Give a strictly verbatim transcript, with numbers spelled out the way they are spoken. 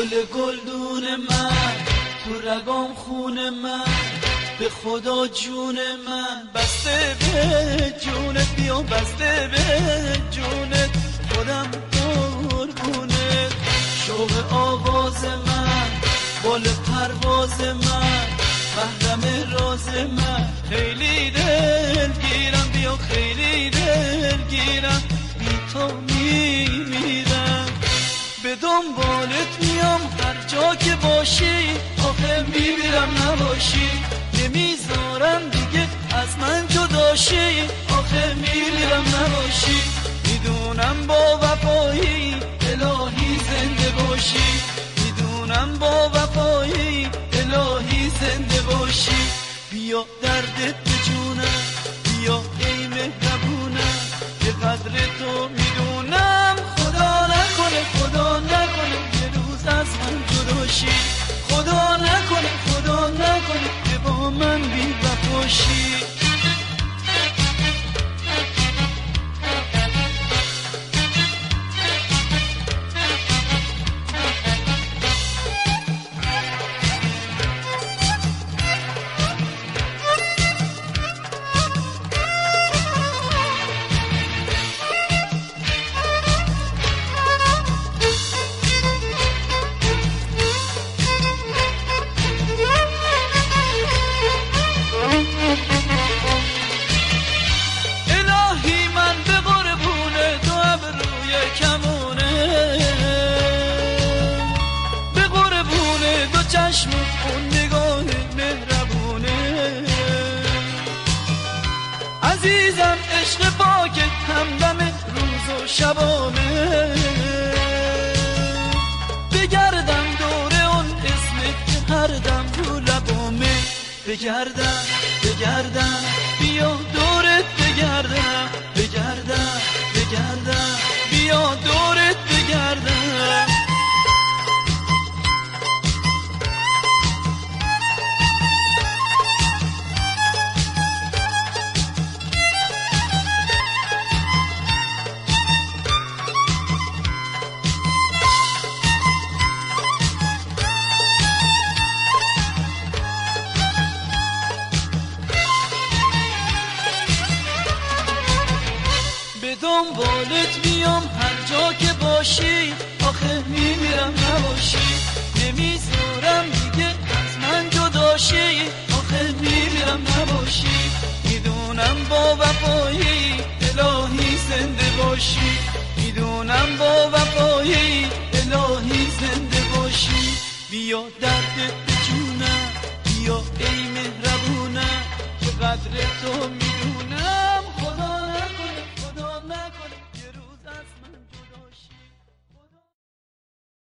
گل گلدون من، تو رگام خون من، به خدا جون من بسته به جونت، بیا بسته به جونت، خودم قربونت. شوق آواز من، بال پرواز من، محرم راز من، خیلی دلگیرم، بیا خیلی دلگیرم، بی تو میمیرم. به دنبالت میام هر جا که باشی، آخه میمیرم نباشی، نمیذارم دیگه از من جداشی، آخه میمیرم نباشی. میدونم با وفایی الهی زنده باشی، میدونم با وفایی الهی زنده باشی. بیا دردت به جونم، بیا ای مهربونم، که قدر تو میدونم. خدا نکنه خدا نکنه یه روز از من جداشی، خدا نکنه خدا نکنه که با من بی وفاشی. چشم اون نگاه مهربونه عزیزم، عشق پاکت همدم روز و شبانه. بگردم دور اون اسمت که هر دم رو لبامه، بگردم بگردم بیا دورت بگردم، بگردم بگردم بیا دورت بگردم. دنبالت میام هر جا که باشی، آخه میمیرم نباشی، نمیذارم دیگه از من جداشی، آخه میمیرم نباشی. میدونم با وفایی الهی زنده باشی، میدونم با وفایی الهی زنده باشی. بیا دردت به جونم، بیا ای مهربونم، که قدر تو